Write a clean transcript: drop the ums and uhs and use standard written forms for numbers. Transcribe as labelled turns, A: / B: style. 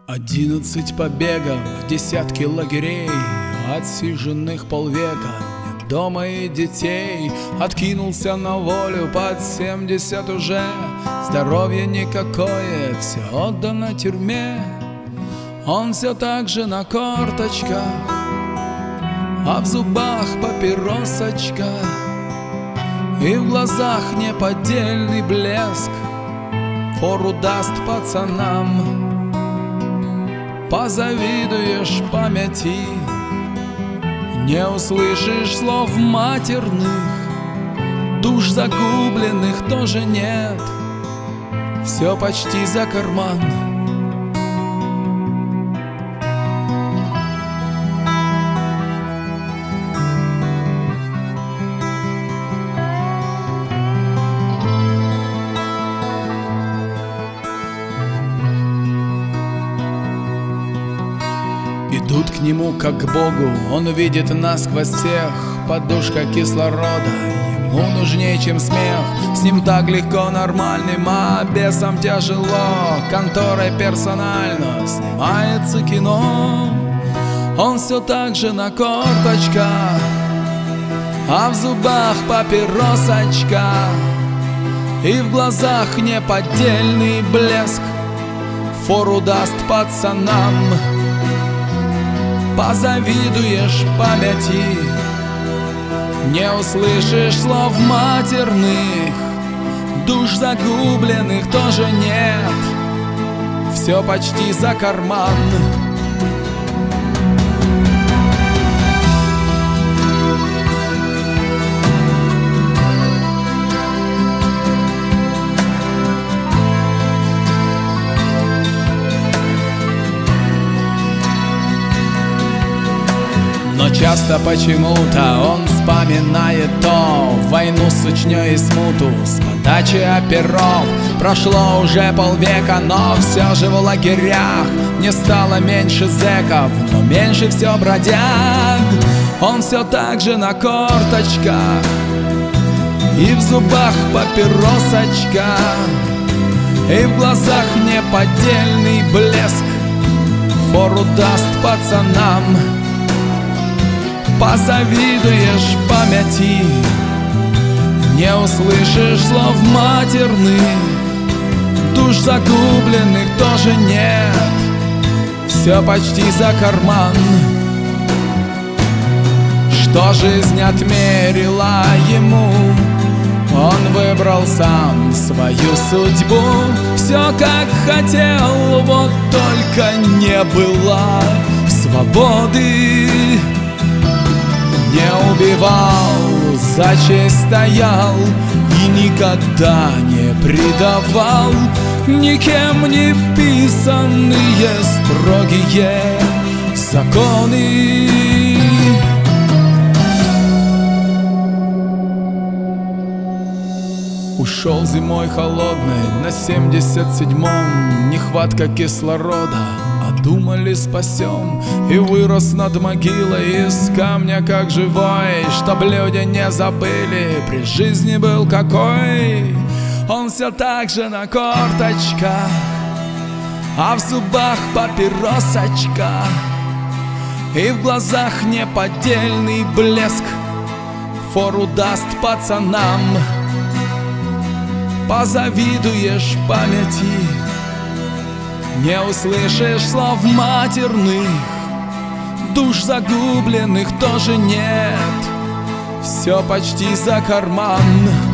A: 11 побегов, десятки лагерей, отсиженных полвека, нет дома и детей. Откинулся на волю под 70 уже, здоровье никакое, все отдано тюрьме. Он все так же на корточках, а в зубах папиросочка, и в глазах неподдельный блеск. Фору даст пацанам, позавидуешь памяти, не услышишь слов матерных, душ загубленных тоже нет, все почти за карман. Идут к нему как к Богу, он видит насквозь всех, подушка кислорода ему нужнее, чем смех. С ним так легко нормальным, а бесам тяжело. Конторой персонально снимается кино. Он все так же на корточках, а в зубах папиросочка, и в глазах неподдельный блеск. Фору даст пацанам, позавидуешь памяти, не услышишь слов матерных, душ загубленных тоже нет, все почти за карман. Но часто почему-то он вспоминает то войну с Чечней и смуту, с подачи оперов. Прошло уже полвека, но все же в лагерях не стало меньше зэков, но меньше все бродяг. Он все так же на корточках, и в зубах папиросочка, и в глазах неподдельный блеск. Фору даст пацанам, позавидуешь памяти, не услышишь слов матерных, душ загубленных тоже нет, все почти за карман. Что жизнь отмерила ему, он выбрал сам свою судьбу. Все как хотел, вот только не было свободы. Не убивал, за честь стоял и никогда не предавал никем не писанные строгие законы. Ушел зимой холодной на 77-м, нехватка кислорода, а думали спасем. И вырос над могилой из камня как живой, чтоб люди не забыли, при жизни был какой. Он все так же на корточках, а в зубах папиросочка, и в глазах неподдельный блеск. Фору даст пацанам, позавидуешь памяти, не услышишь слов матерных, душ загубленных тоже нет, все почти за карман.